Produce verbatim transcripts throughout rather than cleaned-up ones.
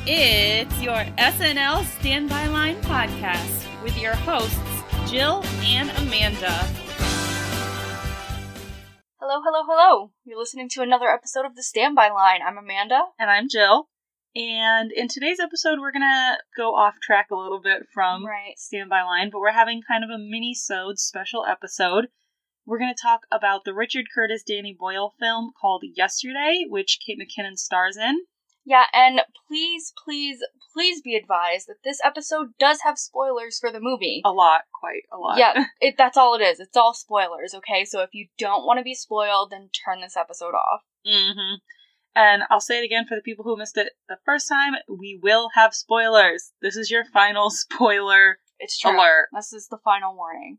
It's your S N L Standby Line podcast with your hosts, Jill and Amanda. Hello, hello, hello. You're listening to another episode of the Standby Line. I'm Amanda. And I'm Jill. And in today's episode, we're going to go off track a little bit from right. Standby Line, but we're having kind of a mini-sode special episode. We're going to talk about the Richard Curtis, Danny Boyle film called Yesterday, which Kate McKinnon stars in. Yeah, and please, please, please be advised that this episode does have spoilers for the movie. A lot, quite a lot. Yeah, it, that's all it is. It's all spoilers, okay? So if you don't want to be spoiled, then turn this episode off. Mm-hmm. And I'll say it again for the people who missed it the first time, we will have spoilers. This is your final spoiler it's true. alert. This is the final warning.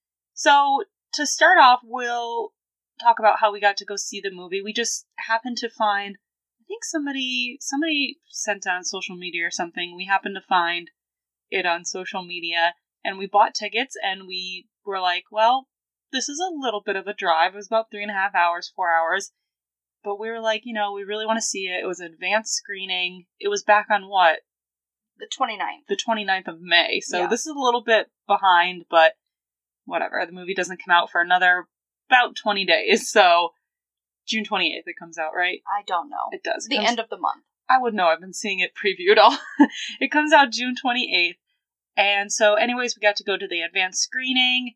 So, to start off, we'll talk about how we got to go see the movie. We just happened to find... I think somebody somebody sent it on social media or something. We happened to find it on social media, and we bought tickets, and we were like, well, this is a little bit of a drive. It was about three and a half hours, four hours. But we were like, you know, we really want to see it. It was an advanced screening. It was back on what? The twenty-ninth. The twenty-ninth of May. So yeah. This is a little bit behind, but whatever. The movie doesn't come out for another about twenty days, so... June twenty-eighth it comes out, right? I don't know. It does. It the comes, end of the month. I would know. I've been seeing it previewed all. It comes out June twenty-eighth. And so anyways, we got to go to the advanced screening.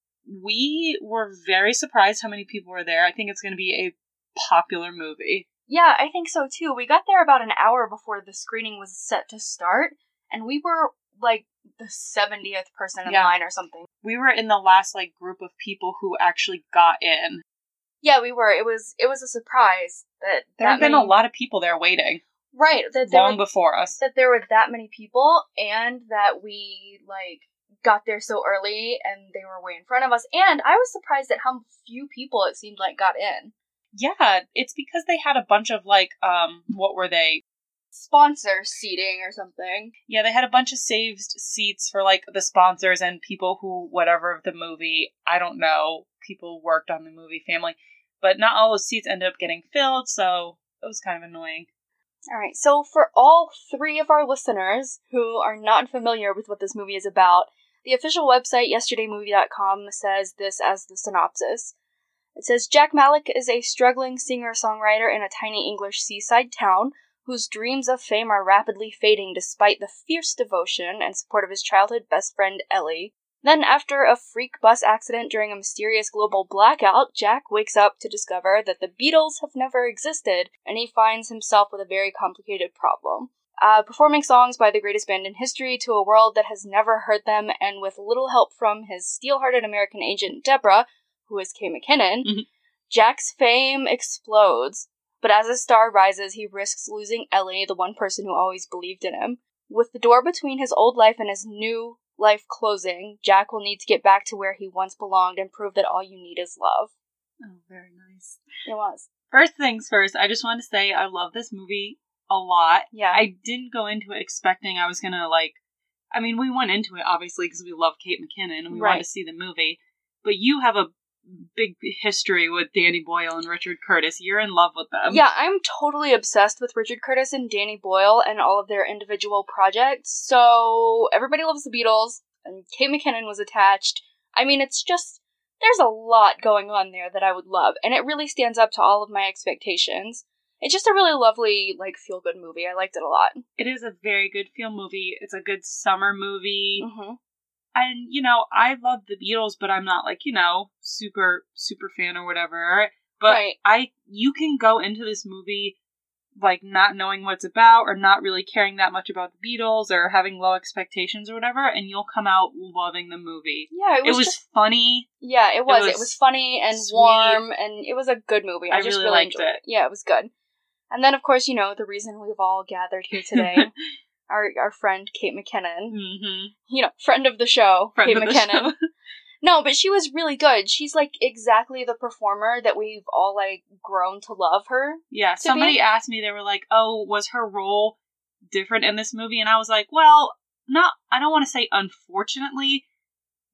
We were very surprised how many people were there. I think it's going to be a popular movie. Yeah, I think so too. We got there about an hour before the screening was set to start, and we were like the seventieth person in yeah. line or something. We were in the last like group of people who actually got in. Yeah, we were. It was it was a surprise that there that have been many... a lot of people there waiting. Right, that there long were, before us. That there were that many people, and that we like got there so early, and they were way in front of us. And I was surprised at how few people it seemed like got in. Yeah, it's because they had a bunch of like um, what were they? Sponsor seating or something. Yeah, they had a bunch of saved seats for like the sponsors and people who whatever of the movie. I don't know. People worked on the movie family. But not all those seats ended up getting filled, so it was kind of annoying. Alright, so for all three of our listeners who are not familiar with what this movie is about, the official website, yesterday movie dot com, says this as the synopsis. It says, Jack Malek is a struggling singer-songwriter in a tiny English seaside town whose dreams of fame are rapidly fading despite the fierce devotion and support of his childhood best friend, Ellie. Then, after a freak bus accident during a mysterious global blackout, Jack wakes up to discover that the Beatles have never existed, and he finds himself with a very complicated problem. Uh, performing songs by the greatest band in history to a world that has never heard them, and with little help from his steel-hearted American agent Deborah, who is Kate McKinnon, mm-hmm. Jack's fame explodes. But as his star rises, he risks losing Ellie, the one person who always believed in him. With the door between his old life and his new life closing, Jack will need to get back to where he once belonged and prove that all you need is love. Oh, very nice. It was. First things first, I just want to say I love this movie a lot. Yeah. I didn't go into it expecting I was going to, like... I mean, we went into it, obviously, because we love Kate McKinnon and we right. wanted to see the movie. But you have a big history with Danny Boyle and Richard Curtis. You're in love with them. Yeah, I'm totally obsessed with Richard Curtis and Danny Boyle and all of their individual projects. So, everybody loves the Beatles, and Kate McKinnon was attached. I mean, it's just, there's a lot going on there that I would love, and it really stands up to all of my expectations. It's just a really lovely, like, feel-good movie. I liked it a lot. It is a very good feel movie. It's a good summer movie. Mm-hmm. And, you know, I love the Beatles, but I'm not, like, you know, super, super fan or whatever. But right. I, you can go into this movie, like, not knowing what it's about, or not really caring that much about the Beatles, or having low expectations or whatever, and you'll come out loving the movie. Yeah, it was, it was just... funny. Yeah, it was. It was, it was funny and sweet. warm, and it was a good movie. I, I just really, really liked enjoyed it. it. Yeah, it was good. And then, of course, you know, the reason we've all gathered here today... Our our friend Kate McKinnon, mm-hmm. you know, friend of the show, friend Kate of the McKinnon. Show. No, but she was really good. She's like exactly the performer that we've all like grown to love her. Yeah, to somebody be. asked me, they were like, "Oh, was her role different in this movie?" And I was like, "Well, not. I don't want to say unfortunately,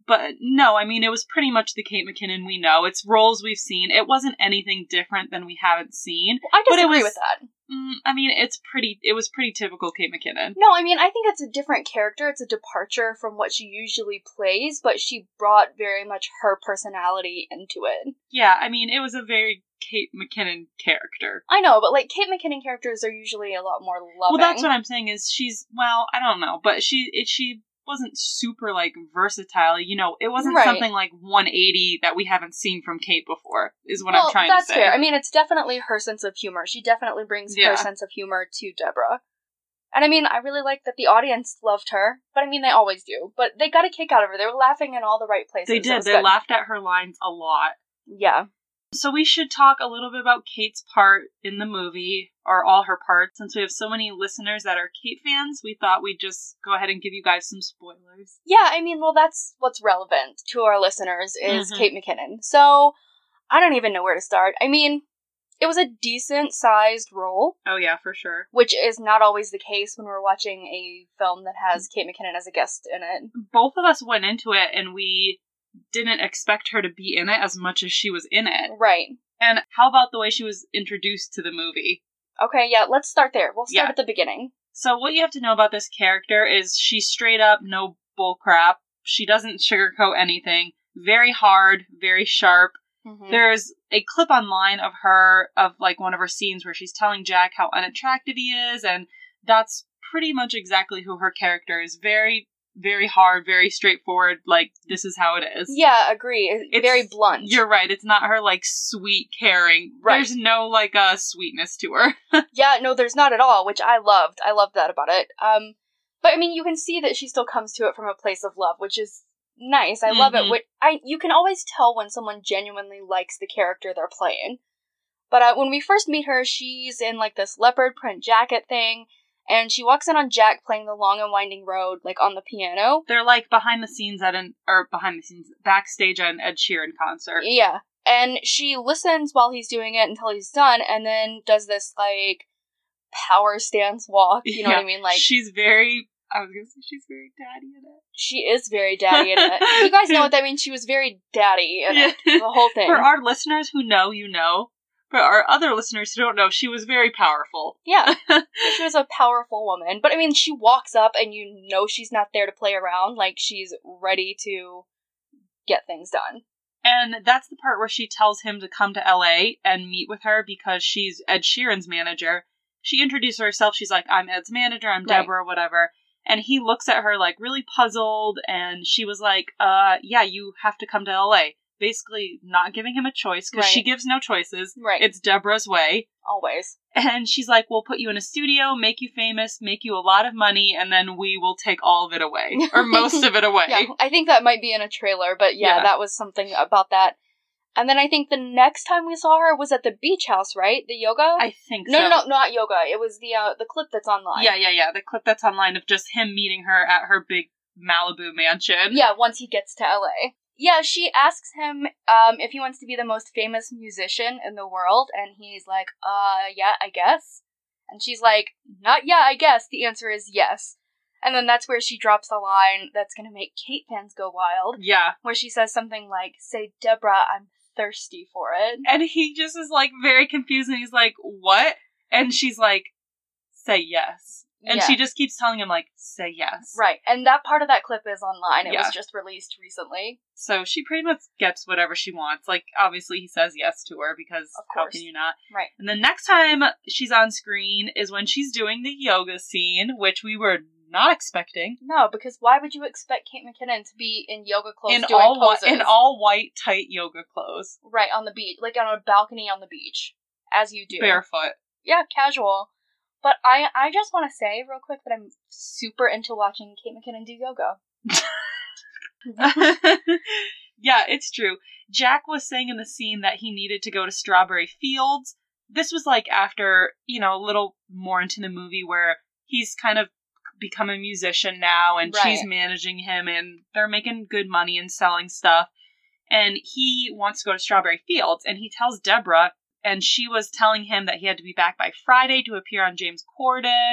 But no, I mean, it was pretty much the Kate McKinnon we know. It's roles we've seen. It wasn't anything different than we haven't seen. I disagree but it was, with that. Mm, I mean, it's pretty, it was pretty typical Kate McKinnon. No, I mean, I think it's a different character. It's a departure from what she usually plays, but she brought very much her personality into it. Yeah, I mean, it was a very Kate McKinnon character. I know, but, like, Kate McKinnon characters are usually a lot more loving. Well, that's what I'm saying is she's, well, I don't know, but she, it, she wasn't super, like, versatile. You know, it wasn't right. something like one eighty that we haven't seen from Kate before, is what well, I'm trying to say. That's fair. I mean, it's definitely her sense of humor. She definitely brings yeah. her sense of humor to Deborah. And I mean, I really like that the audience loved her, but I mean, they always do. But they got a kick out of her. They were laughing in all the right places. They did. They good. laughed at her lines a lot. Yeah. So we should talk a little bit about Kate's part in the movie, or all her parts. Since we have so many listeners that are Kate fans, we thought we'd just go ahead and give you guys some spoilers. Yeah, I mean, well, that's what's relevant to our listeners is mm-hmm. Kate McKinnon. So, I don't even know where to start. I mean, it was a decent-sized role. Oh, yeah, for sure. Which is not always the case when we're watching a film that has Kate McKinnon as a guest in it. Both of us went into it, and we didn't expect her to be in it as much as she was in it. Right. And how about the way she was introduced to the movie? Okay, yeah, let's start there. We'll start yeah. at the beginning. So what you have to know about this character is she's straight up no bullcrap. She doesn't sugarcoat anything. Very hard, very sharp. Mm-hmm. There's a clip online of her, of like one of her scenes where she's telling Jack how unattractive he is, and that's pretty much exactly who her character is. Very, very hard, very straightforward, like, this is how it is. Yeah, agree. It's, it's very blunt. You're right, it's not her, like, sweet, caring. Right. There's no, like, uh, sweetness to her. Yeah, no, there's not at all, which I loved. I loved that about it. Um, but, I mean, you can see that she still comes to it from a place of love, which is nice. I mm-hmm. love it. Which I You can always tell when someone genuinely likes the character they're playing. But uh, when we first meet her, she's in, like, this leopard print jacket thing, and she walks in on Jack playing The Long and Winding Road, like, on the piano. They're, like, behind the scenes at an, or behind the scenes, backstage at an Ed Sheeran concert. Yeah. And she listens while he's doing it until he's done, and then does this, like, power stance walk, you know yeah. what I mean? Like, she's very, I was gonna say she's very daddy in it. She is very daddy in it. You guys know what that means. She was very daddy in yeah. it, the whole thing. For our listeners who know, you know. For our other listeners who don't know, she was very powerful. Yeah, she was a powerful woman. But, I mean, she walks up and you know she's not there to play around. Like, she's ready to get things done. And that's the part where she tells him to come to L A and meet with her because she's Ed Sheeran's manager. She introduced herself. She's like, I'm Ed's manager. I'm Deborah, right. whatever. And he looks at her, like, really puzzled. And she was like, uh, yeah, you have to come to L A. Basically not giving him a choice, because right. she gives no choices. Right. It's Deborah's way. Always. And she's like, we'll put you in a studio, make you famous, make you a lot of money, and then we will take all of it away. Or most of it away. Yeah, I think that might be in a trailer, but yeah, yeah, that was something about that. And then I think the next time we saw her was at the beach house, right? The yoga? I think no, so. No, no, no, not yoga. It was the uh, the clip that's online. Yeah, yeah, yeah. The clip that's online of just him meeting her at her big Malibu mansion. Yeah, once he gets to L A. Yeah, she asks him um, if he wants to be the most famous musician in the world, and he's like, uh, yeah, I guess. And she's like, not yeah, I guess. The answer is yes. And then that's where she drops the line that's gonna make Kate fans go wild. Yeah. Where she says something like, say, Deborah, I'm thirsty for it. And he just is, like, very confused, and he's like, what? And she's like, say yes. And yeah. she just keeps telling him, like, say yes. Right. And that part of that clip is online. It yeah. was just released recently. So she pretty much gets whatever she wants. Like, obviously he says yes to her, because how can you not? Right. And the next time she's on screen is when she's doing the yoga scene, which we were not expecting. No, because why would you expect Kate McKinnon to be in yoga clothes in doing all poses? Whi- in all white, tight yoga clothes. Right, on the beach. Like, on a balcony on the beach. As you do. Barefoot. Yeah, casual. But I I just want to say real quick that I'm super into watching Kate McKinnon do yoga. Yeah, it's true. Jack was saying in the scene that he needed to go to Strawberry Fields. This was like after, you know, a little more into the movie where he's kind of become a musician now and right. she's managing him and they're making good money and selling stuff. And he wants to go to Strawberry Fields and he tells Deborah, and she was telling him that he had to be back by Friday to appear on James Corden.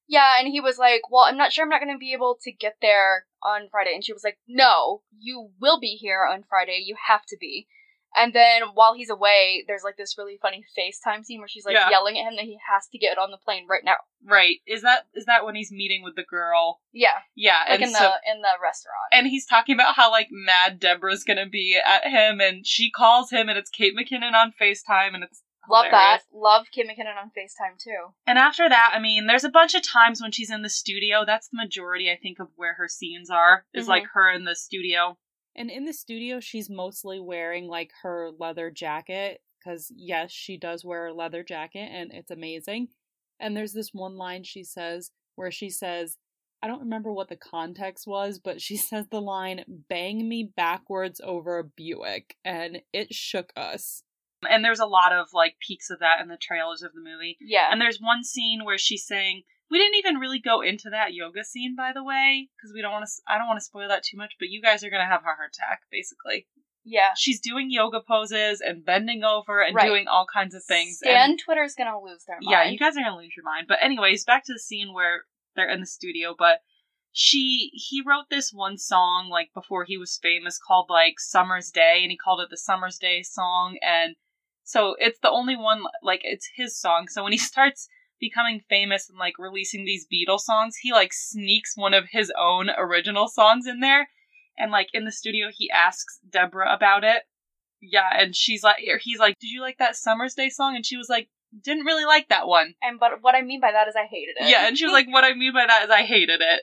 Yeah, and he was like, well, I'm not sure I'm not going to be able to get there on Friday. And she was like, no, you will be here on Friday. You have to be. And then while he's away, there's like this really funny FaceTime scene where she's like yeah. yelling at him that he has to get on the plane right now. Right. Is that is that when he's meeting with the girl? Yeah. Yeah. Like and in so, the in the restaurant. And he's talking about how like mad Deborah's gonna be at him, and she calls him, and it's Kate McKinnon on FaceTime, and it's Love hilarious. that. Love Kate McKinnon on FaceTime too. And after that, I mean, there's a bunch of times when she's in the studio. That's the majority, I think, of where her scenes are. Is mm-hmm. like her in the studio. And in the studio, she's mostly wearing, like, her leather jacket, because, yes, she does wear a leather jacket, and it's amazing. And there's this one line she says, where she says, I don't remember what the context was, but she says the line, bang me backwards over a Buick, and it shook us. And there's a lot of, like, peaks of that in the trailers of the movie. Yeah. And there's one scene where she's saying, we didn't even really go into that yoga scene, by the way, because we don't want to. I don't want to spoil that too much, but you guys are gonna have a heart attack, basically. Yeah, she's doing yoga poses and bending over and right. doing all kinds of things. Stan and, Twitter's gonna lose their mind. Yeah, you guys are gonna lose your mind. But anyways, back to the scene where they're in the studio. But she, he wrote this one song like before he was famous called like Summer's Day, and he called it the Summer's Day song, and so it's the only one like it's his song. So when he starts becoming famous and like releasing these Beatles songs, he like sneaks one of his own original songs in there, and like in the studio he asks Deborah about it. Yeah, and she's like, or he's like, did you like that Summer's Day song? And she was like, didn't really like that one. And but what I mean by that is I hated it. Yeah, and she was like, what I mean by that is I hated it.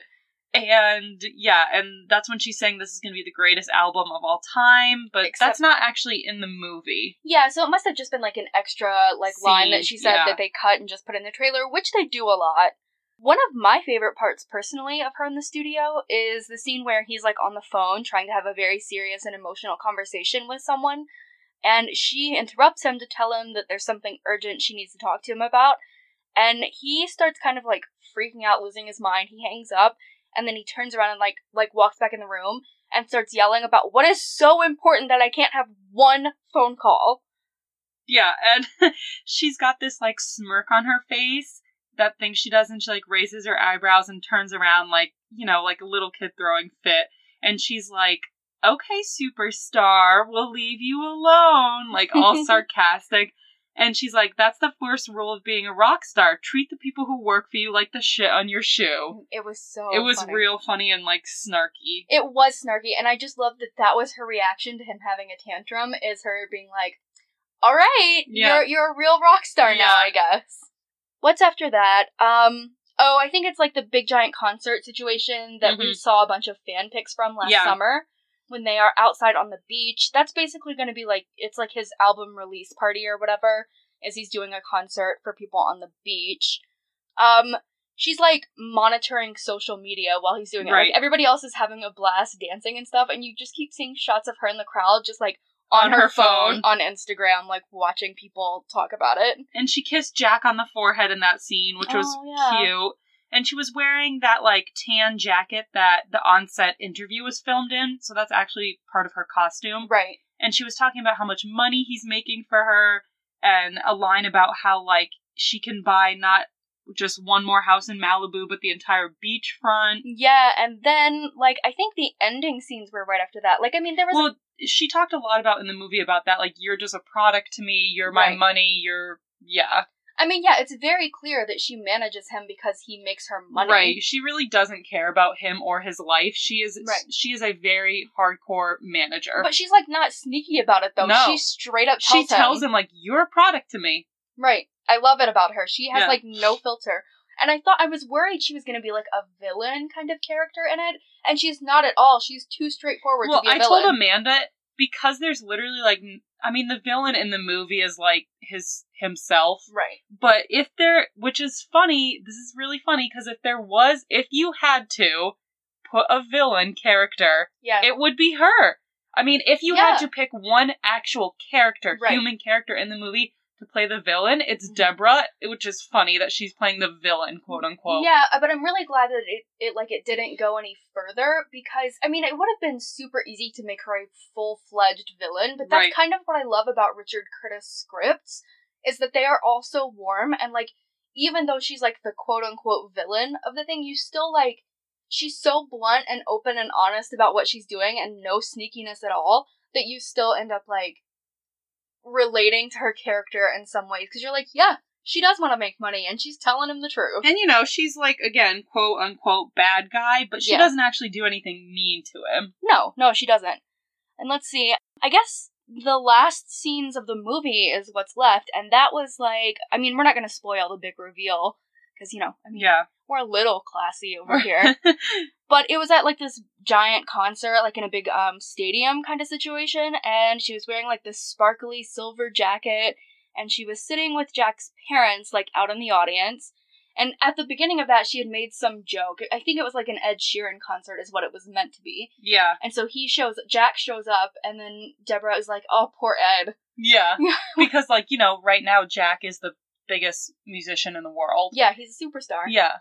And yeah, and that's when she's saying this is going to be the greatest album of all time, but Except, that's not actually in the movie. Yeah, so it must have just been like an extra like Scene, line that she said yeah. that they cut and just put in the trailer, which they do a lot. One of my favorite parts personally of her in the studio is the scene where he's like on the phone trying to have a very serious and emotional conversation with someone, and she interrupts him to tell him that there's something urgent she needs to talk to him about, and he starts kind of like freaking out, losing his mind. He hangs up. And then he turns around and, like, like walks back in the room and starts yelling about what is so important that I can't have one phone call. Yeah, and she's got this, like, smirk on her face, that thing she does, and she, like, raises her eyebrows and turns around, like, you know, like a little kid throwing fit. And she's like, okay, superstar, we'll leave you alone, like, all sarcastic. And she's like, that's the first rule of being a rock star. Treat the people who work for you like the shit on your shoe. It was so It was funny. real funny and, like, snarky. It was snarky, and I just love that that was her reaction to him having a tantrum, is her being like, all right, yeah. you're you're a real rock star yeah. now, I guess. What's after that? Um, oh, I think it's, like, the big giant concert situation that mm-hmm. we saw a bunch of fan pics from last yeah. summer. When they are outside on the beach. That's basically going to be like, it's like his album release party or whatever, is he's doing a concert for people on the beach. Um, she's like monitoring social media while he's doing it. Right. Like everybody else is having a blast dancing and stuff, and you just keep seeing shots of her in the crowd just like on, on her, her phone, phone on Instagram, like watching people talk about it. And she kissed Jack on the forehead in that scene, which oh, was yeah. cute. And she was wearing that, like, tan jacket that the on-set interview was filmed in, so that's actually part of her costume. Right. And she was talking about how much money he's making for her, and a line about how, like, she can buy not just one more house in Malibu, but the entire beachfront. Yeah, and then, like, I think the ending scenes were right after that. Like, I mean, there was... Well, a... she talked a lot about in the movie about that, like, you're just a product to me, you're my right. money, you're... Yeah. I mean, yeah, it's very clear that she manages him because he makes her money. Right. She really doesn't care about him or his life. She is right. she is a very hardcore manager. But she's, like, not sneaky about it, though. No. She straight up tells him. She tells him, him, like, you're a product to me. Right. I love it about her. She has, yeah. like, no filter. And I thought, I was worried she was going to be, like, a villain kind of character in it. And she's not at all. She's too straightforward well, to be a I villain. I told Amanda, because there's literally, like... I mean, the villain in the movie is, like, his himself. Right. But if there, which is funny, this is really funny, because if there was, if you had to put a villain character, yeah. it would be her. I mean, if you yeah. had to pick one actual character, right. human character in the movie to play the villain, it's mm-hmm. Deborah, which is funny that she's playing the villain, quote unquote. Yeah, but I'm really glad that it, it like, it didn't go any further, because, I mean, it would have been super easy to make her a full-fledged villain, but that's right. kind of what I love about Richard Curtis scripts, is that they are all so warm, and, like, even though she's, like, the quote-unquote villain of the thing, you still, like, she's so blunt and open and honest about what she's doing and no sneakiness at all that you still end up, like, relating to her character in some ways. Because you're like, yeah, she does want to make money and she's telling him the truth. And, you know, she's, like, again, quote-unquote bad guy, but she yeah. doesn't actually do anything mean to him. No, no, she doesn't. And let's see, I guess the last scenes of the movie is what's left, and that was, like, I mean, we're not going to spoil the big reveal, because, you know, I mean, yeah. we're a little classy over here. But it was at, like, this giant concert, like, in a big um stadium kind of situation, and she was wearing, like, this sparkly silver jacket, and she was sitting with Jack's parents, like, out in the audience, and at the beginning of that, she had made some joke. I think it was, like, an Ed Sheeran concert is what it was meant to be. Yeah. And so he shows, Jack shows up, and then Deborah is like, oh, poor Ed. Yeah. Because, like, you know, right now, Jack is the biggest musician in the world. Yeah, he's a superstar. Yeah.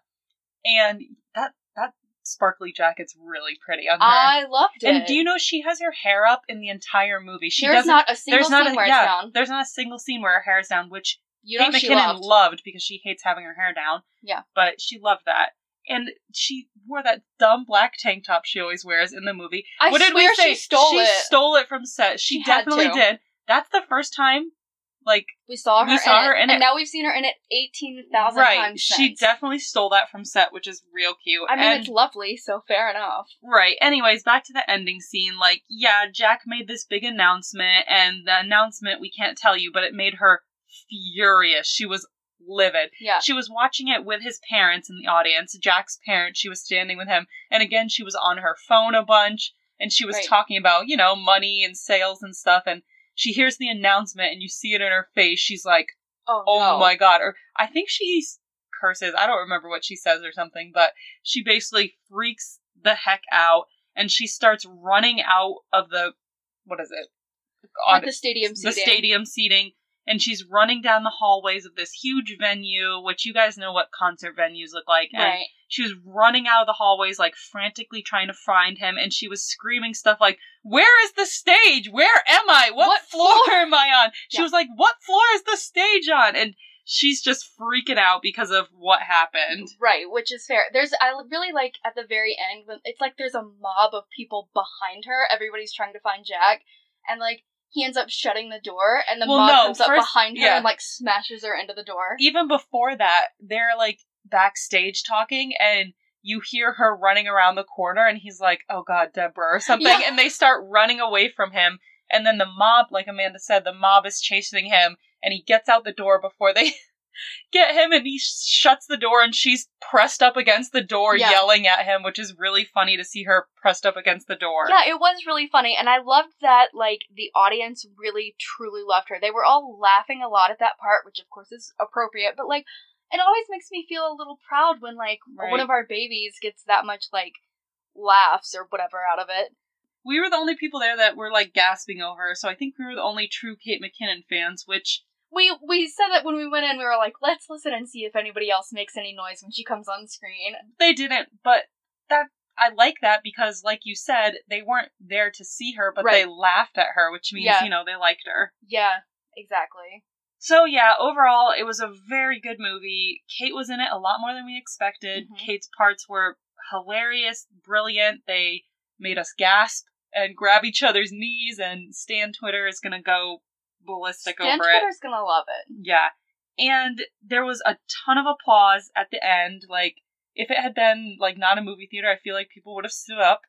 And that that sparkly jacket's really pretty on her. I loved it. And do you know she has her hair up in the entire movie? She there's doesn't, not a single there's not scene a, where yeah, it's down. There's not a single scene where her hair is down, which you Kate know she McKinnon loved. loved because she hates having her hair down. Yeah. But she loved that. And she wore that dumb black tank top she always wears in the movie. I what did swear we say? she stole she it. She stole it from set. She, she had definitely to. did. That's the first time, like, we saw her, we saw in, her it, in and it. now we've seen her in it eighteen thousand right. times since. She definitely stole that from set, which is real cute. I mean, and, it's lovely, so fair enough. Right. Anyways, back to the ending scene. Like, yeah, Jack made this big announcement, and the announcement, we can't tell you, but it made her furious. She was livid. Yeah. She was watching it with his parents in the audience, Jack's parents. She was standing with him, and again, she was on her phone a bunch, and she was right. talking about, you know, money and sales and stuff, and she hears the announcement, and you see it in her face. She's like, oh, oh no. my god. Or I think she curses. I don't remember what she says or something, but she basically freaks the heck out, and she starts running out of the, what is it? Like the stadium seating. The stadium seating. And she's running down the hallways of this huge venue, which you guys know what concert venues look like. And right. she was running out of the hallways, like, frantically trying to find him. And she was screaming stuff like, where is the stage? Where am I? What, what floor, floor am I on? She yeah. was like, what floor is the stage on? And she's just freaking out because of what happened. Right, which is fair. There's, I really like, at the very end, when it's like there's a mob of people behind her. Everybody's trying to find Jack. And, like, he ends up shutting the door, and the well, mob no, comes up first, behind her yeah. and, like, smashes her into the door. Even before that, they're, like, backstage talking, and you hear her running around the corner, and he's like, oh god, Deborah, or something, yeah. and they start running away from him, and then the mob, like Amanda said, the mob is chasing him, and he gets out the door before they get him, and he shuts the door, and she's pressed up against the door yeah. yelling at him, which is really funny to see her pressed up against the door. Yeah, it was really funny, and I loved that, like, the audience really, truly loved her. They were all laughing a lot at that part, which of course is appropriate, but, like, it always makes me feel a little proud when, like, right. one of our babies gets that much, like, laughs or whatever out of it. We were the only people there that were, like, gasping over her, so I think we were the only true Kate McKinnon fans, which... We we said that when we went in, we were like, let's listen and see if anybody else makes any noise when she comes on screen. They didn't, but that I like that because, like you said, they weren't there to see her, but right. they laughed at her, which means, yeah. you know, they liked her. Yeah, exactly. So, yeah, overall, it was a very good movie. Kate was in it a lot more than we expected. Mm-hmm. Kate's parts were hilarious, brilliant. They made us gasp and grab each other's knees, and Stan Twitter is going to go ballistic Stan over Twitter's it. Twitter's gonna love it. Yeah. And there was a ton of applause at the end. Like, if it had been, like, not a movie theater, I feel like people would have stood up.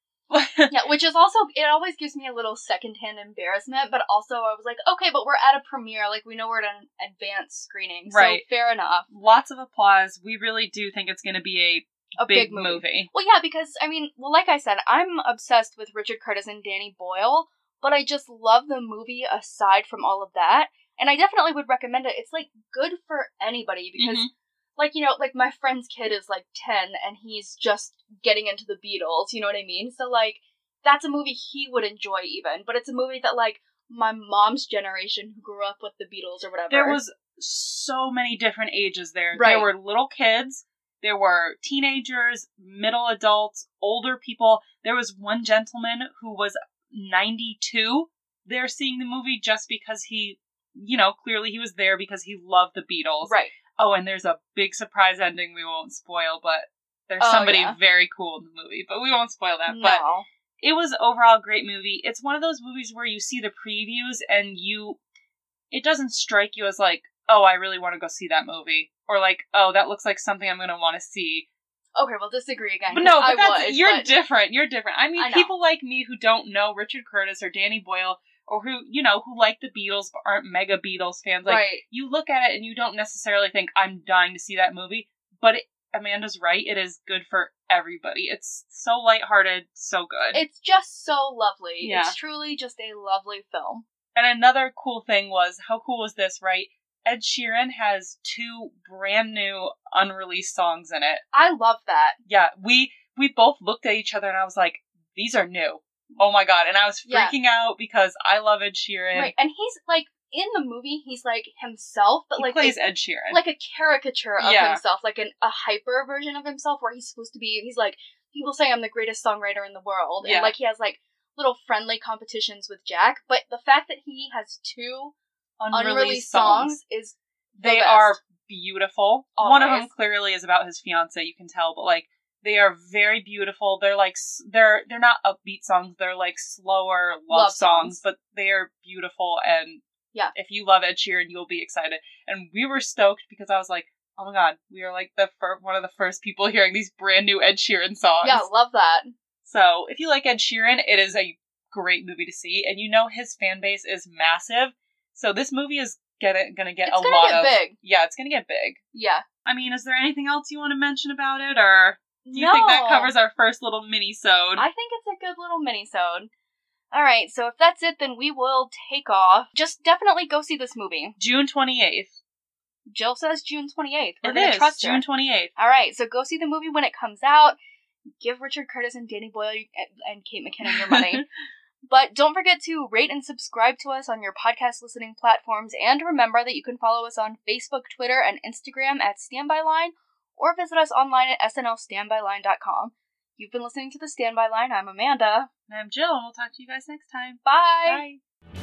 Yeah, which is also, it always gives me a little secondhand embarrassment, but also I was like, okay, but we're at a premiere, like, we know we're at an advanced screening, so right. fair enough. Lots of applause. We really do think it's going to be a, a big, big movie. movie. Well, yeah, because, I mean, well, like I said, I'm obsessed with Richard Curtis and Danny Boyle, but I just love the movie aside from all of that, and I definitely would recommend it. It's, like, good for anybody, because, mm-hmm. like, you know, like, my friend's kid is, like, ten, and he's just getting into the Beatles, you know what I mean? So, like, that's a movie he would enjoy even, but it's a movie that, like, my mom's generation who grew up with the Beatles or whatever. There was so many different ages there. Right. There were little kids, there were teenagers, middle adults, older people. There was one gentleman who was ninety-two there seeing the movie just because he, you know, clearly he was there because he loved the Beatles. Right. Oh, and there's a big surprise ending we won't spoil, but there's Oh, somebody yeah. very cool in the movie, but we won't spoil that. No. But it was overall a great movie. It's one of those movies where you see the previews and you, it doesn't strike you as like, oh, I really want to go see that movie. Or like, oh, that looks like something I'm going to want to see. Okay, we'll disagree again. But no, but I that's, would, you're but... different. You're different. I mean, I know. people like me who don't know Richard Curtis or Danny Boyle, or who, you know, who like the Beatles but aren't mega Beatles fans. Like, right. you look at it and you don't necessarily think, I'm dying to see that movie. But it, Amanda's right. It is good for everybody. It's so lighthearted, so good. It's just so lovely. Yeah. It's truly just a lovely film. And another cool thing was, how cool was this, right? Ed Sheeran has two brand new unreleased songs in it. I love that. Yeah, we we both looked at each other and I was like, these are new. Oh my god. And I was freaking yeah. out because I love Ed Sheeran. Right, and he's like, in the movie, he's like himself, but he like plays a, Ed Sheeran. Like a caricature of yeah. himself, like an, a hyper version of himself where he's supposed to be, he's like, people say I'm the greatest songwriter in the world. Yeah. And like he has like little friendly competitions with Jack, but the fact that he has two unreleased, unreleased songs, songs is the They best. are beautiful. Always. One of them clearly is about his fiance, you can tell, but like, they are very beautiful. They're like, they're they're not upbeat songs, they're like slower love, love songs, songs, but they are beautiful, and yeah. if you love Ed Sheeran, you'll be excited. And we were stoked because I was like, oh my god, we are like the fir- one of the first people hearing these brand new Ed Sheeran songs. Yeah, love that. So, if you like Ed Sheeran, it is a great movie to see, and you know his fan base is massive, so this movie is gonna, gonna get it's a gonna lot get of... big. Yeah, it's gonna get big. Yeah. I mean, is there anything else you want to mention about it, or do you no. think that covers our first little mini-sode? I think it's a good little mini-sode. Alright, so if that's it, then we will take off. Just definitely go see this movie. June twenty-eighth. Jill says June twenty-eighth. We're it gonna is, trust June her. twenty-eighth. Alright, so go see the movie when it comes out. Give Richard Curtis and Danny Boyle and Kate McKinnon your money. But don't forget to rate and subscribe to us on your podcast listening platforms, and remember that you can follow us on Facebook, Twitter, and Instagram at Standby Line, or visit us online at s n l standby line dot com. You've been listening to The Standby Line. I'm Amanda. And I'm Jill, and we'll talk to you guys next time. Bye! Bye!